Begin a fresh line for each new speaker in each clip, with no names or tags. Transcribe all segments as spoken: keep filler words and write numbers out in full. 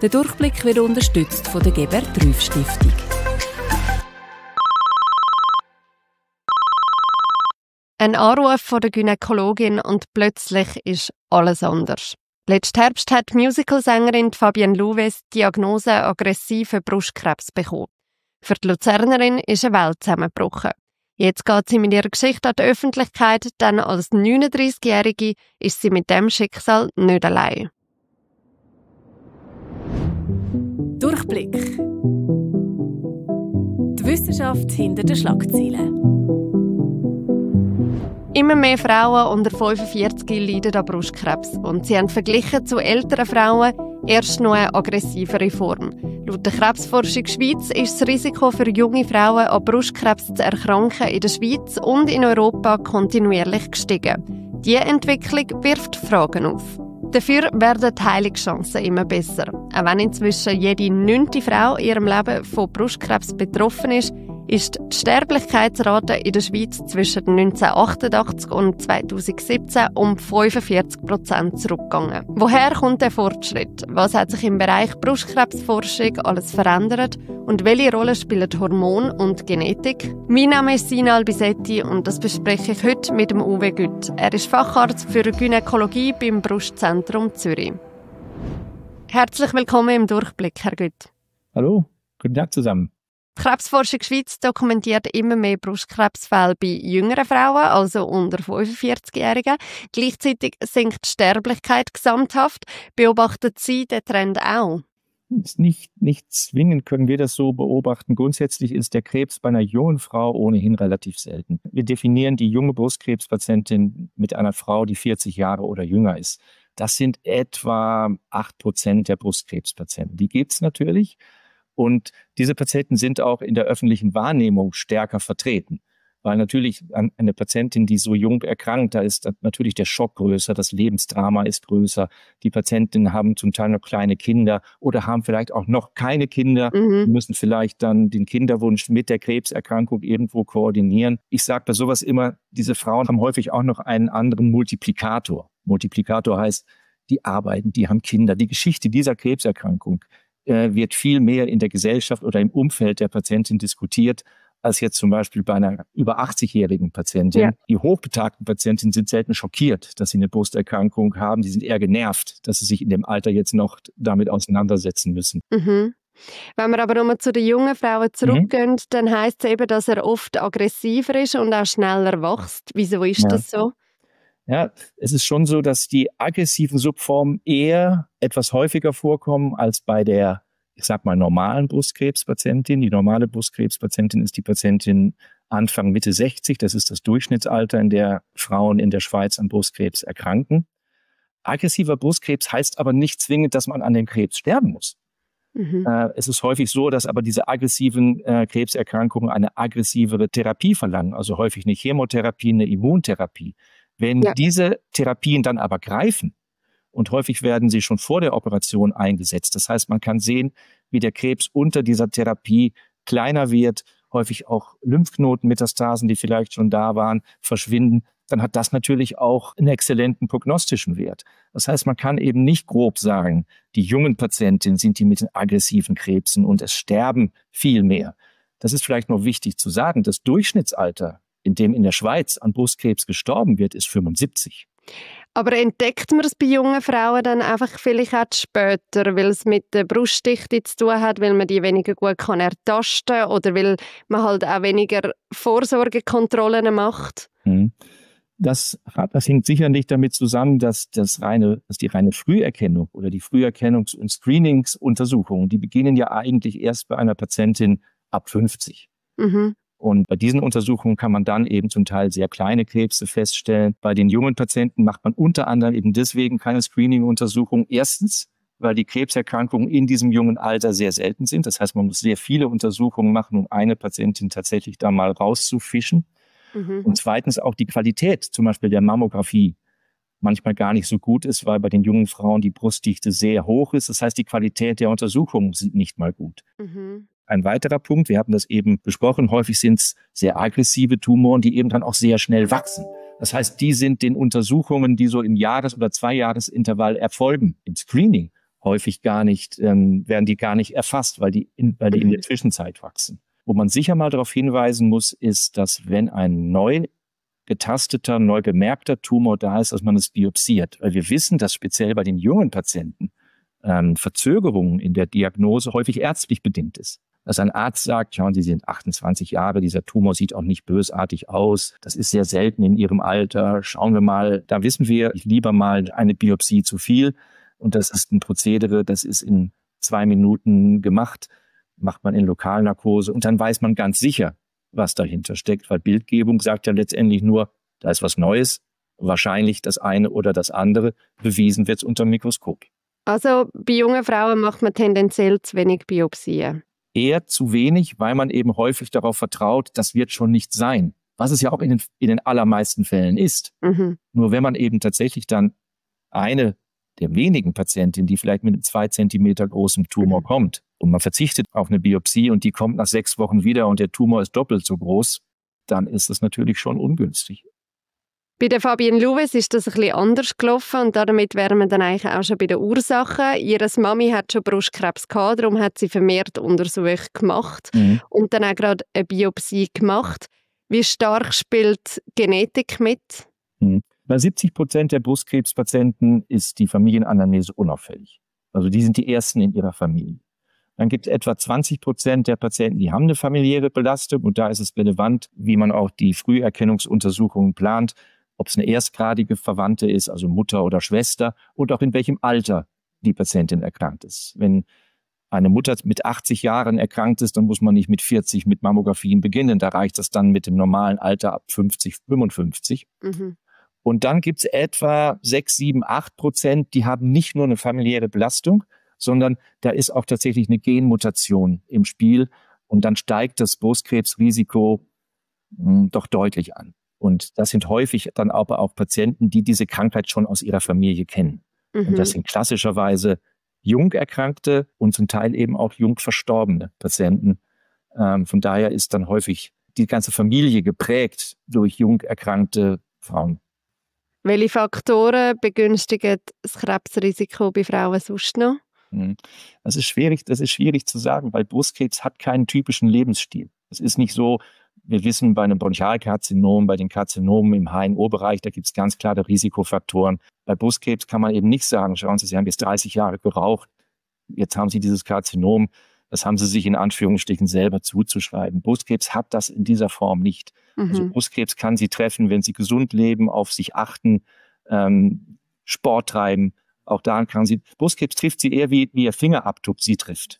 Der Durchblick wird unterstützt von der Gebert-Trüff-Stiftung.
Ein Anruf von der Gynäkologin und plötzlich ist alles anders. Letzten Herbst hat die Musicalsängerin Fabienne Louvet die Diagnose aggressiven Brustkrebs bekommen. Für die Luzernerin ist eine Welt zusammengebrochen. Jetzt geht sie mit ihrer Geschichte an die Öffentlichkeit, denn als neununddreißigjährige ist sie mit dem Schicksal nicht allein.
Durchblick. Die Wissenschaft hinter den Schlagzeilen.
Immer mehr Frauen unter fünfundvierzig leiden an Brustkrebs und sie haben verglichen zu älteren Frauen erst noch eine aggressivere Form. Laut der Krebsforschung Schweiz ist das Risiko für junge Frauen an Brustkrebs zu erkranken in der Schweiz und in Europa kontinuierlich gestiegen. Diese Entwicklung wirft Fragen auf. Dafür werden die Heilungschancen immer besser. Auch wenn inzwischen jede neunte Frau in ihrem Leben von Brustkrebs betroffen ist, ist die Sterblichkeitsrate in der Schweiz zwischen neunzehnhundertachtundachtzig und zweitausendsiebzehn um fünfundvierzig Prozent zurückgegangen. Woher kommt der Fortschritt? Was hat sich im Bereich Brustkrebsforschung alles verändert? Und welche Rolle spielen Hormone und Genetik? Mein Name ist Sina Albisetti und das bespreche ich heute mit dem Uwe Gütt. Er ist Facharzt für Gynäkologie beim Brustzentrum Zürich. Herzlich willkommen im Durchblick, Herr Gütt.
Hallo, guten Tag zusammen.
Die Krebsforschung Schweiz dokumentiert immer mehr Brustkrebsfälle bei jüngeren Frauen, also unter fünfundvierzigjährigen. Gleichzeitig sinkt die Sterblichkeit gesamthaft. Beobachtet Sie den Trend auch?
Nicht, nicht zwingend können wir das so beobachten. Grundsätzlich ist der Krebs bei einer jungen Frau ohnehin relativ selten. Wir definieren die junge Brustkrebspatientin mit einer Frau, die vierzig Jahre oder jünger ist. Das sind etwa acht Prozent der Brustkrebspatienten. Die gibt es natürlich. Und diese Patienten sind auch in der öffentlichen Wahrnehmung stärker vertreten. Weil natürlich eine Patientin, die so jung erkrankt, da ist natürlich der Schock größer, das Lebensdrama ist größer. Die Patientinnen haben zum Teil noch kleine Kinder oder haben vielleicht auch noch keine Kinder. Mhm. Die müssen vielleicht dann den Kinderwunsch mit der Krebserkrankung irgendwo koordinieren. Ich sage bei sowas immer, diese Frauen haben häufig auch noch einen anderen Multiplikator. Multiplikator heißt, die arbeiten, die haben Kinder. Die Geschichte dieser Krebserkrankung wird viel mehr in der Gesellschaft oder im Umfeld der Patientin diskutiert, als jetzt zum Beispiel bei einer über achtzigjährigen Patientin. Ja. Die hochbetagten Patientinnen sind selten schockiert, dass sie eine Brusterkrankung haben. Die sind eher genervt, dass sie sich in dem Alter jetzt noch damit auseinandersetzen müssen.
Mhm. Wenn wir aber nochmal zu den jungen Frauen zurückgehen, mhm. dann heisst es eben, dass er oft aggressiver ist und auch schneller wächst. Wieso ist ja. das so?
Ja, es ist schon so, dass die aggressiven Subformen eher etwas häufiger vorkommen als bei der, ich sag mal, normalen Brustkrebspatientin. Die normale Brustkrebspatientin ist die Patientin Anfang, Mitte sechzig. Das ist das Durchschnittsalter, in der Frauen in der Schweiz an Brustkrebs erkranken. Aggressiver Brustkrebs heißt aber nicht zwingend, dass man an dem Krebs sterben muss. Mhm. Äh, es ist häufig so, dass aber diese aggressiven äh, Krebserkrankungen eine aggressivere Therapie verlangen. Also häufig eine Chemotherapie, eine Immuntherapie. Wenn ja. diese Therapien dann aber greifen, und häufig werden sie schon vor der Operation eingesetzt, das heißt, man kann sehen, wie der Krebs unter dieser Therapie kleiner wird, häufig auch Lymphknotenmetastasen, die vielleicht schon da waren, verschwinden, dann hat das natürlich auch einen exzellenten prognostischen Wert. Das heißt, man kann eben nicht grob sagen, die jungen Patientinnen sind die mit den aggressiven Krebsen und es sterben viel mehr. Das ist vielleicht noch wichtig zu sagen, das Durchschnittsalter, in dem in der Schweiz an Brustkrebs gestorben wird, ist fünfundsiebzig.
Aber entdeckt man es bei jungen Frauen dann einfach vielleicht auch später, weil es mit der Brustdichte zu tun hat, weil man die weniger gut kann ertasten kann oder weil man halt auch weniger Vorsorgekontrollen macht?
Das, hat, das hängt sicher nicht damit zusammen, dass, das reine, dass die reine Früherkennung oder die Früherkennungs- und Screeningsuntersuchungen, die beginnen ja eigentlich erst bei einer Patientin ab fünfzig. Mhm. Und bei diesen Untersuchungen kann man dann eben zum Teil sehr kleine Krebse feststellen. Bei den jungen Patienten macht man unter anderem eben deswegen keine Screening-Untersuchung. Erstens, weil die Krebserkrankungen in diesem jungen Alter sehr selten sind. Das heißt, man muss sehr viele Untersuchungen machen, um eine Patientin tatsächlich da mal rauszufischen. Mhm. Und zweitens auch die Qualität, zum Beispiel der Mammographie, manchmal gar nicht so gut ist, weil bei den jungen Frauen die Brustdichte sehr hoch ist. Das heißt, die Qualität der Untersuchungen sind nicht mal gut. Mhm. Ein weiterer Punkt, wir haben das eben besprochen, häufig sind es sehr aggressive Tumoren, die eben dann auch sehr schnell wachsen. Das heißt, die sind den Untersuchungen, die so im Jahres- oder Zweijahresintervall erfolgen, im Screening, häufig gar nicht, ähm, werden die gar nicht erfasst, weil die, in, weil die in der Zwischenzeit wachsen. Wo man sicher mal darauf hinweisen muss, ist, dass wenn ein neu getasteter, neu bemerkter Tumor da ist, dass man es biopsiert. Weil wir wissen, dass speziell bei den jungen Patienten ähm, Verzögerungen in der Diagnose häufig ärztlich bedingt ist. Dass ein Arzt sagt, schauen Sie, Sie sind achtundzwanzig Jahre, dieser Tumor sieht auch nicht bösartig aus, das ist sehr selten in Ihrem Alter, schauen wir mal, da wissen wir, lieber mal eine Biopsie zu viel. Und das ist ein Prozedere, das ist in zwei Minuten gemacht, macht man in Lokalnarkose und dann weiß man ganz sicher, was dahinter steckt, weil Bildgebung sagt ja letztendlich nur, da ist was Neues, wahrscheinlich das eine oder das andere, bewiesen wird es unter dem Mikroskop.
Also bei jungen Frauen macht man tendenziell zu wenig Biopsien.
Eher zu wenig, weil man eben häufig darauf vertraut, das wird schon nicht sein, was es ja auch in den, in den allermeisten Fällen ist.
Mhm.
Nur wenn man eben tatsächlich dann eine der wenigen Patientinnen, die vielleicht mit einem zwei Zentimeter großen Tumor mhm. kommt, und man verzichtet auf eine Biopsie und die kommt nach sechs Wochen wieder und der Tumor ist doppelt so groß, dann ist das natürlich schon ungünstig.
Bei der Fabienne Louwes ist das ein bisschen anders gelaufen und damit wären wir dann eigentlich auch schon bei den Ursachen. Ihre Mami hat schon Brustkrebs gehabt, darum hat sie vermehrt Untersuchungen gemacht mhm. und dann auch gerade eine Biopsie gemacht. Wie stark spielt Genetik mit?
Mhm. Bei siebzig Prozent der Brustkrebspatienten ist die Familienanamnese unauffällig. Also die sind die ersten in ihrer Familie. Dann gibt es etwa zwanzig Prozent der Patienten, die haben eine familiäre Belastung und da ist es relevant, wie man auch die Früherkennungsuntersuchungen plant, ob es eine erstgradige Verwandte ist, also Mutter oder Schwester und auch in welchem Alter die Patientin erkrankt ist. Wenn eine Mutter mit achtzig Jahren erkrankt ist, dann muss man nicht mit vierzig mit Mammografien beginnen, da reicht das dann mit dem normalen Alter ab fünfzig, fünfundfünfzig. Mhm. Und dann gibt es etwa sechs, sieben, acht Prozent, die haben nicht nur eine familiäre Belastung, sondern da ist auch tatsächlich eine Genmutation im Spiel und dann steigt das Brustkrebsrisiko mh, doch deutlich an. Und das sind häufig dann aber auch Patienten, die diese Krankheit schon aus ihrer Familie kennen. Mhm. Und das sind klassischerweise jung Erkrankte und zum Teil eben auch jung verstorbene Patienten. Ähm, von daher ist dann häufig die ganze Familie geprägt durch jung erkrankte Frauen.
Welche Faktoren begünstigen das Krebsrisiko bei Frauen sonst noch?
Das ist schwierig, das ist schwierig zu sagen, weil Brustkrebs hat keinen typischen Lebensstil. Es ist nicht so, wir wissen bei einem Bronchialkarzinom, bei den Karzinomen im H N O-Bereich, da gibt es ganz klare Risikofaktoren. Bei Brustkrebs kann man eben nicht sagen, schauen Sie, Sie haben jetzt dreißig Jahre geraucht, jetzt haben Sie dieses Karzinom, das haben Sie sich in Anführungsstrichen selber zuzuschreiben. Brustkrebs hat das in dieser Form nicht. Mhm. Also Brustkrebs kann Sie treffen, wenn Sie gesund leben, auf sich achten, ähm, Sport treiben. Auch daran kann sie, Brustkrebs trifft sie eher wie, wie ihr Fingerabdruck sie trifft.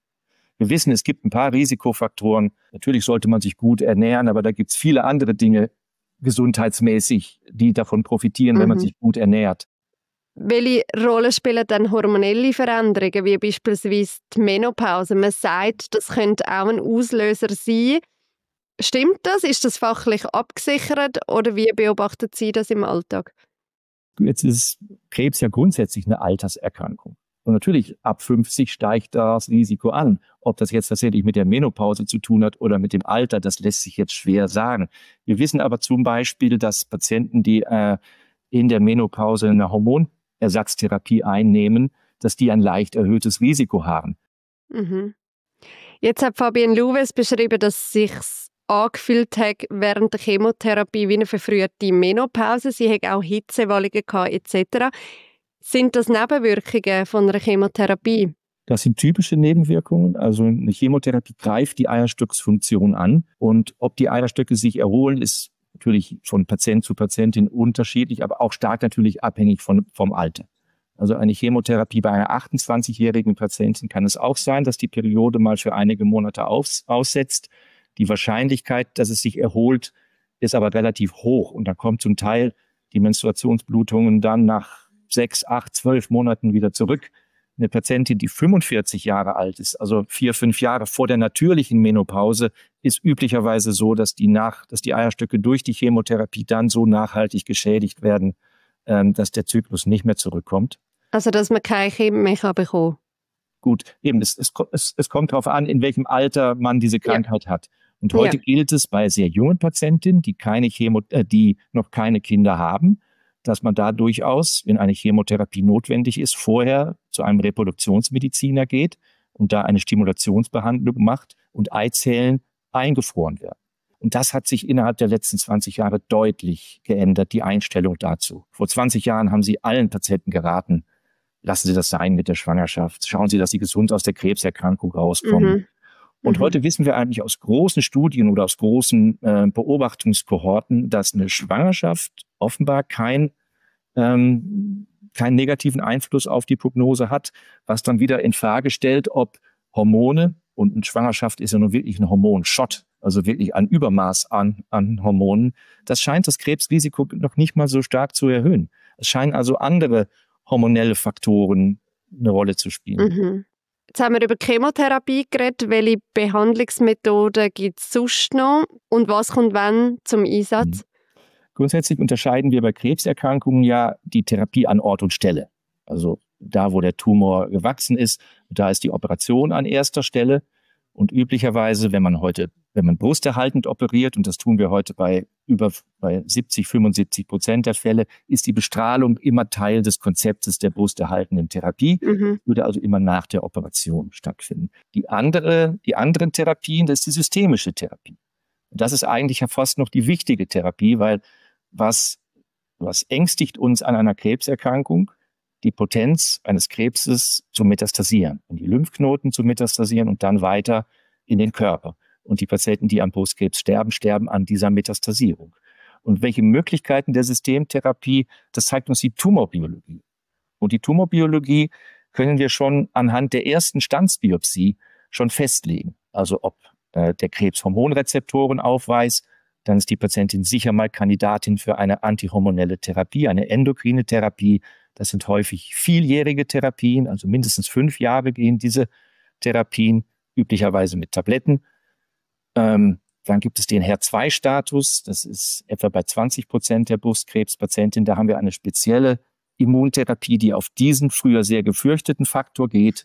Wir wissen, es gibt ein paar Risikofaktoren. Natürlich sollte man sich gut ernähren, aber da gibt es viele andere Dinge gesundheitsmäßig, die davon profitieren, mhm. wenn man sich gut ernährt.
Welche Rolle spielen dann hormonelle Veränderungen, wie beispielsweise die Menopause? Man sagt, das könnte auch ein Auslöser sein. Stimmt das? Ist das fachlich abgesichert oder wie beobachtet Sie das im Alltag?
Jetzt ist Krebs ja grundsätzlich eine Alterserkrankung. Und natürlich, ab fünfzig steigt das Risiko an. Ob das jetzt tatsächlich mit der Menopause zu tun hat oder mit dem Alter, das lässt sich jetzt schwer sagen. Wir wissen aber zum Beispiel, dass Patienten, die äh, in der Menopause eine Hormonersatztherapie einnehmen, dass die ein leicht erhöhtes Risiko haben.
Mhm. Jetzt hat Fabienne Louwes beschrieben, dass sich angefühlt hat während der Chemotherapie wie eine verfrühte Menopause. Sie hat auch Hitzewallungen gehabt et cetera. Sind das Nebenwirkungen von einer Chemotherapie?
Das sind typische Nebenwirkungen. Also eine Chemotherapie greift die Eierstöcksfunktion an. Und ob die Eierstöcke sich erholen, ist natürlich von Patient zu Patientin unterschiedlich, aber auch stark natürlich abhängig von, vom Alter. Also eine Chemotherapie bei einer achtundzwanzigjährigen Patientin kann es auch sein, dass die Periode mal für einige Monate aus, aussetzt. Die Wahrscheinlichkeit, dass es sich erholt, ist aber relativ hoch. Und da kommt zum Teil die Menstruationsblutungen dann nach sechs, acht, zwölf Monaten wieder zurück. Eine Patientin, die fünfundvierzig Jahre alt ist, also vier, fünf Jahre vor der natürlichen Menopause, ist üblicherweise so, dass die, nach, dass die Eierstöcke durch die Chemotherapie dann so nachhaltig geschädigt werden, ähm, dass der Zyklus nicht mehr zurückkommt.
Also, dass man keine Chemo mehr bekommen kann?
Gut, eben, es, es, es, es kommt darauf an, in welchem Alter man diese Krankheit ja. hat. Und heute ja. gilt es bei sehr jungen Patientinnen, die, keine Chemo, äh, die noch keine Kinder haben, dass man da durchaus, wenn eine Chemotherapie notwendig ist, vorher zu einem Reproduktionsmediziner geht und da eine Stimulationsbehandlung macht und Eizellen eingefroren werden. Und das hat sich innerhalb der letzten zwanzig Jahre deutlich geändert, die Einstellung dazu. Vor zwanzig Jahren haben sie allen Patienten geraten, lassen Sie das sein mit der Schwangerschaft, schauen Sie, dass Sie gesund aus der Krebserkrankung rauskommen. Mhm. Und mhm. heute wissen wir eigentlich aus großen Studien oder aus großen äh, Beobachtungskohorten, dass eine Schwangerschaft offenbar kein, ähm, keinen negativen Einfluss auf die Prognose hat, was dann wieder in Frage stellt, ob Hormone, und eine Schwangerschaft ist ja nun wirklich ein Hormonschott, also wirklich ein Übermaß an, an Hormonen, das scheint das Krebsrisiko noch nicht mal so stark zu erhöhen. Es scheinen also andere hormonelle Faktoren eine Rolle zu spielen.
Mhm. Jetzt haben wir über Chemotherapie geredet. Welche Behandlungsmethoden gibt es sonst noch? Und was kommt wann zum Einsatz?
Mhm. Grundsätzlich unterscheiden wir bei Krebserkrankungen ja die Therapie an Ort und Stelle. Also da, wo der Tumor gewachsen ist, da ist die Operation an erster Stelle. Und üblicherweise, wenn man heute, wenn man brusterhaltend operiert, und das tun wir heute bei über bei siebzig, fünfundsiebzig Prozent der Fälle, ist die Bestrahlung immer Teil des Konzeptes der brusterhaltenden Therapie, mhm. würde also immer nach der Operation stattfinden. Die andere, die anderen Therapien, das ist die systemische Therapie. Und das ist eigentlich ja fast noch die wichtige Therapie, weil was, was ängstigt uns an einer Krebserkrankung? Die Potenz eines Krebses zu metastasieren, in die Lymphknoten zu metastasieren und dann weiter in den Körper. Und die Patienten, die an Brustkrebs sterben, sterben an dieser Metastasierung. Und welche Möglichkeiten der Systemtherapie, das zeigt uns die Tumorbiologie. Und die Tumorbiologie können wir schon anhand der ersten Standsbiopsie schon festlegen. Also ob äh, der Krebs Hormonrezeptoren aufweist, dann ist die Patientin sicher mal Kandidatin für eine antihormonelle Therapie, eine endokrine Therapie. Das sind häufig vieljährige Therapien, also mindestens fünf Jahre gehen diese Therapien, üblicherweise mit Tabletten. Ähm, dann gibt es den H E R zwei Status, das ist etwa bei zwanzig Prozent der Brustkrebspatientinnen. Da haben wir eine spezielle Immuntherapie, die auf diesen früher sehr gefürchteten Faktor geht.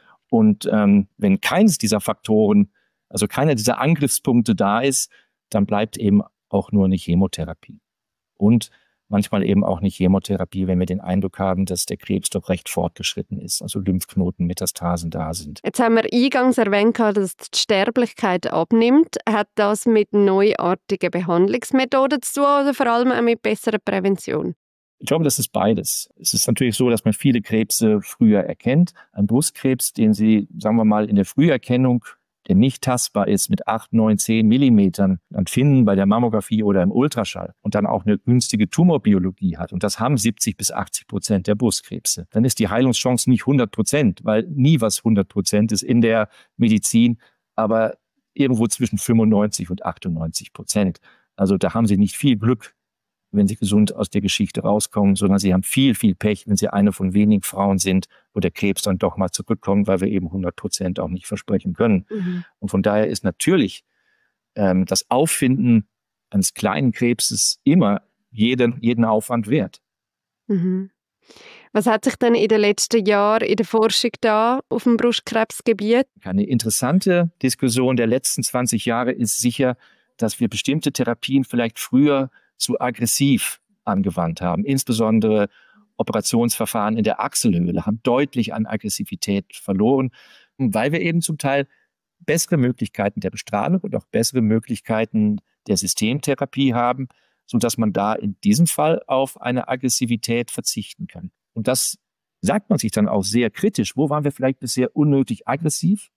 Und ähm, wenn keines dieser Faktoren, also keiner dieser Angriffspunkte da ist, dann bleibt eben auch nur eine Chemotherapie. Und manchmal eben auch eine Chemotherapie, wenn wir den Eindruck haben, dass der Krebs doch recht fortgeschritten ist, also Lymphknoten, Metastasen da sind.
Jetzt haben wir eingangs erwähnt, dass die Sterblichkeit abnimmt. Hat das mit neuartigen Behandlungsmethoden zu tun oder vor allem auch mit besserer Prävention?
Ich glaube, das ist beides. Es ist natürlich so, dass man viele Krebse früher erkennt. Ein Brustkrebs, den Sie, sagen wir mal, in der Früherkennung, der nicht tastbar ist, mit acht, neun, zehn Millimetern dann finden bei der Mammographie oder im Ultraschall und dann auch eine günstige Tumorbiologie hat, und das haben siebzig bis achtzig Prozent der Brustkrebse, dann ist die Heilungschance nicht hundert Prozent, weil nie was hundert Prozent ist in der Medizin, aber irgendwo zwischen fünfundneunzig und achtundneunzig Prozent. Also da haben Sie nicht viel Glück, wenn Sie gesund aus der Geschichte rauskommen, sondern Sie haben viel, viel Pech, wenn Sie eine von wenigen Frauen sind, wo der Krebs dann doch mal zurückkommt, weil wir eben hundert Prozent auch nicht versprechen können. Mhm. Und von daher ist natürlich ähm, das Auffinden eines kleinen Krebses immer jeden, jeden Aufwand wert.
Mhm. Was hat sich denn in den letzten Jahren in der Forschung da auf dem Brustkrebsgebiet?
Eine interessante Diskussion der letzten zwanzig Jahre ist sicher, dass wir bestimmte Therapien vielleicht früher zu aggressiv angewandt haben. Insbesondere Operationsverfahren in der Achselhöhle haben deutlich an Aggressivität verloren, weil wir eben zum Teil bessere Möglichkeiten der Bestrahlung und auch bessere Möglichkeiten der Systemtherapie haben, sodass man da in diesem Fall auf eine Aggressivität verzichten kann. Und das sagt man sich dann auch sehr kritisch. Wo waren wir vielleicht bisher unnötig aggressiv?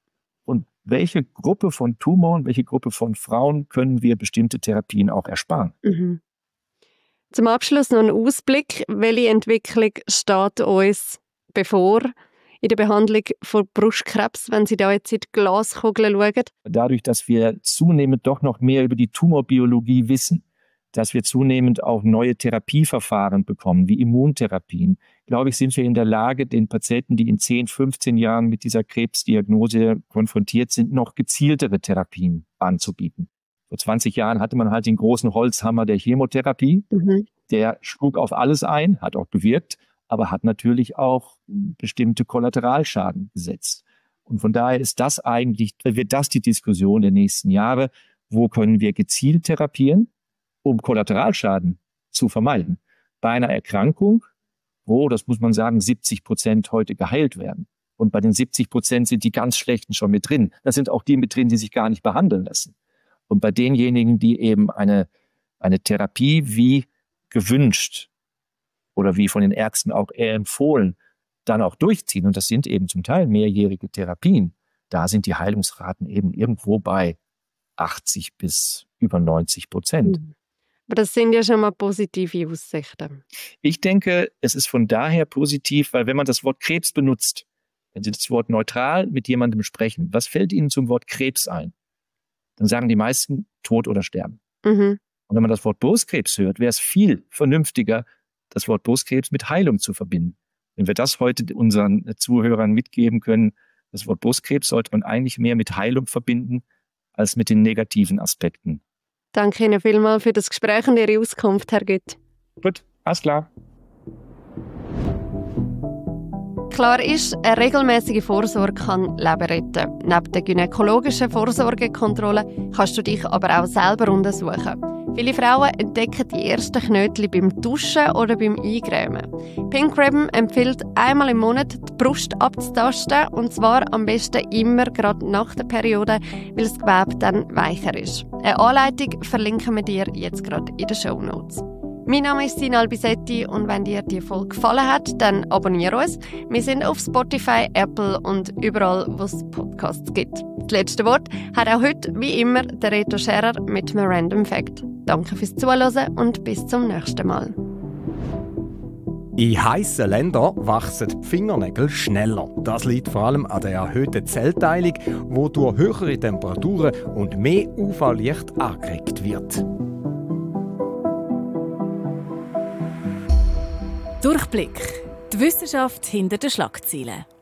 Und welche Gruppe von Tumoren, welche Gruppe von Frauen können wir bestimmte Therapien auch ersparen?
Mhm. Zum Abschluss noch ein Ausblick. Welche Entwicklung steht uns bevor in der Behandlung von Brustkrebs, wenn Sie da jetzt in die Glaskugel schauen?
Dadurch, dass wir zunehmend doch noch mehr über die Tumorbiologie wissen, dass wir zunehmend auch neue Therapieverfahren bekommen, wie Immuntherapien, glaube ich, sind wir in der Lage, den Patienten, die in zehn, fünfzehn Jahren mit dieser Krebsdiagnose konfrontiert sind, noch gezieltere Therapien anzubieten. Vor zwanzig Jahren hatte man halt den großen Holzhammer der Chemotherapie. Mhm. Der schlug auf alles ein, hat auch gewirkt, aber hat natürlich auch bestimmte Kollateralschaden gesetzt. Und von daher ist das eigentlich, wird das die Diskussion der nächsten Jahre. Wo können wir gezielt therapieren, um Kollateralschaden zu vermeiden? bei einer Erkrankung, wo, das muss man sagen, siebzig Prozent heute geheilt werden. Und bei den siebzig Prozent sind die ganz Schlechten schon mit drin. Da sind auch die mit drin, die sich gar nicht behandeln lassen. Und bei denjenigen, die eben eine, eine Therapie wie gewünscht oder wie von den Ärzten auch eher empfohlen, dann auch durchziehen, und das sind eben zum Teil mehrjährige Therapien, da sind die Heilungsraten eben irgendwo bei achtzig bis über neunzig Prozent.
Aber das sind ja schon mal positive Aussichten.
Ich denke, es ist von daher positiv, weil wenn man das Wort Krebs benutzt, wenn Sie das Wort neutral mit jemandem sprechen, was fällt Ihnen zum Wort Krebs ein? Dann sagen die meisten Tod oder Sterben.
Mhm.
Und wenn man das Wort Brustkrebs hört, wäre es viel vernünftiger, das Wort Brustkrebs mit Heilung zu verbinden. Wenn wir das heute unseren Zuhörern mitgeben können, das Wort Brustkrebs sollte man eigentlich mehr mit Heilung verbinden, als mit den negativen Aspekten.
Danke Ihnen vielmals für das Gespräch und Ihre Auskunft, Herr Gütt.
Gut, alles klar.
Klar ist, eine regelmäßige Vorsorge kann Leben retten. Neben der gynäkologischen Vorsorgekontrolle kannst du dich aber auch selber untersuchen. Viele Frauen entdecken die ersten Knötchen beim Duschen oder beim Eingrämen. Pink Ribbon empfiehlt, einmal im Monat die Brust abzutasten, und zwar am besten immer gerade nach der Periode, weil das Gewebe dann weicher ist. Eine Anleitung verlinken wir dir jetzt gerade in den Shownotes. Mein Name ist Sina Albisetti, und wenn dir die Folge gefallen hat, dann abonniere uns. Wir sind auf Spotify, Apple und überall, wo es Podcasts gibt. Das letzte Wort hat auch heute, wie immer, der Reto Scherer mit einem Random Fact. Danke fürs Zuhören und bis zum nächsten Mal.
In heissen Ländern wachsen die Fingernägel schneller. Das liegt vor allem an der erhöhten Zellteilung, die durch höhere Temperaturen und mehr U V-Licht angeregt wird.
Durchblick. Die Wissenschaft hinter den Schlagzeilen.